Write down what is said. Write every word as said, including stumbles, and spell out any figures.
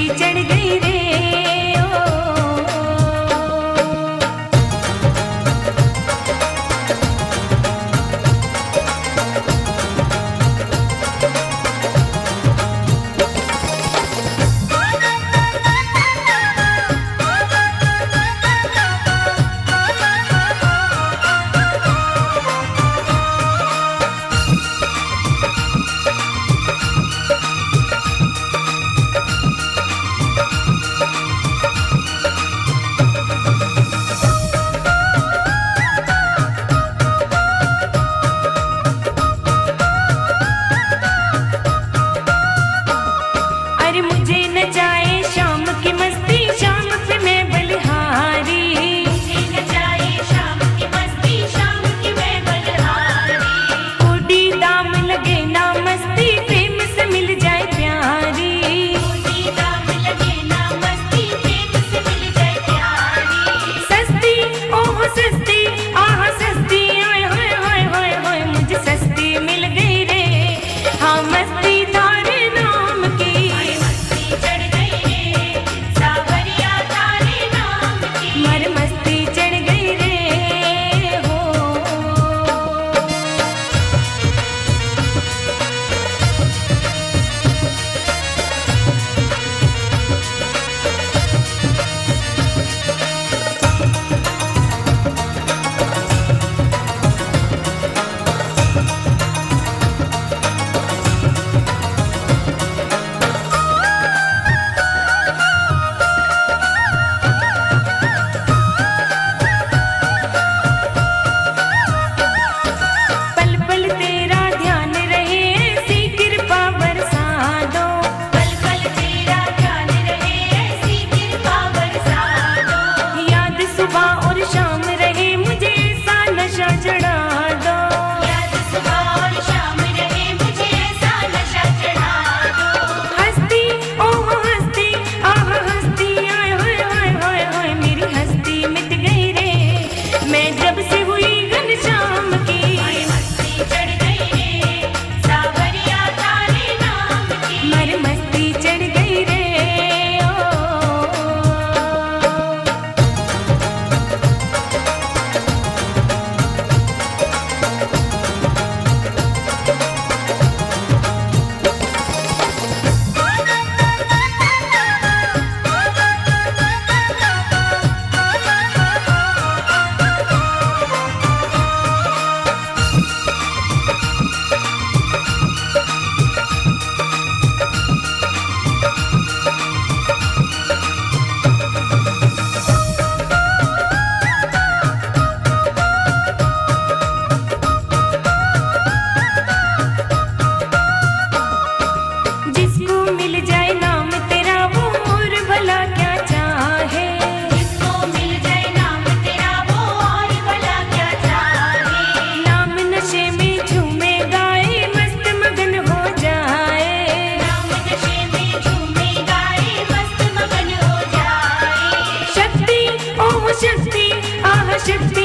चढ़ गई रे ओ। मुझे नचाए शाम की मस्ती, शाम पे मैं बलिहारी। मुझे नचाए शाम की मस्ती, शाम की मैं बलिहारी। कोडी दाम लगे ना मस्ती, प्रेम से मिल जाए प्यारी। कोडी दाम लगे ना मस्ती, प्रेम से मिल जाए प्यारी। सस्ती ओह सस्ती आह सस्ती, ओए होए होए होए होए मुझे सस्ती मिल गई रे। हाँ मस्ती तारे नाम की, चढ़ गई रे सावरिया तारे नाम की। मर मस्ती चढ़ गई रे हो। शक्ति